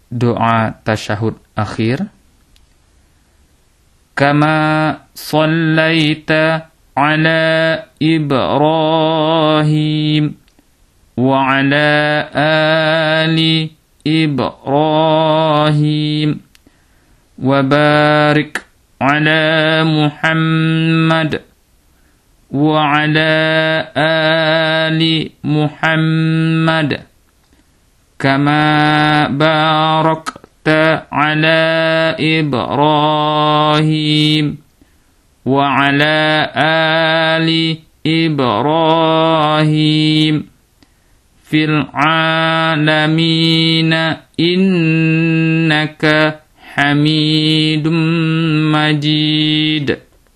doa tasyahud akhir. Kama sallaita ala Ibrahim wa ala ali Ibrahim wa barik ala Muhammad wa ala ali Muhammad kama barakta ala Ibrahim wa ala ali Ibrahim fil alamina innaka Hamidum Majid.